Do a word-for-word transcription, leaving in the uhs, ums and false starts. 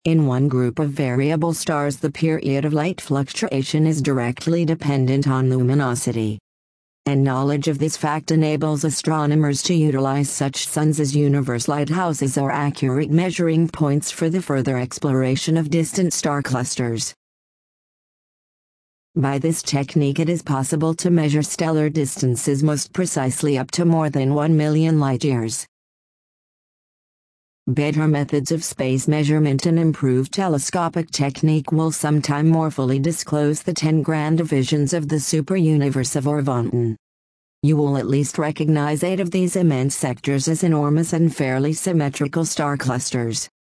In one group of variable stars, the period of light fluctuation is directly dependent on luminosity. And knowledge of this fact enables astronomers to utilize such suns as universe lighthouses or accurate measuring points for the further exploration of distant star clusters. By this technique, it is possible to measure stellar distances most precisely up to more than one million light-years. Better methods of space measurement and improved telescopic technique will sometime more fully disclose the ten grand divisions of the superuniverse of Orvonton. You will at least recognize eight of these immense sectors as enormous and fairly symmetrical star clusters.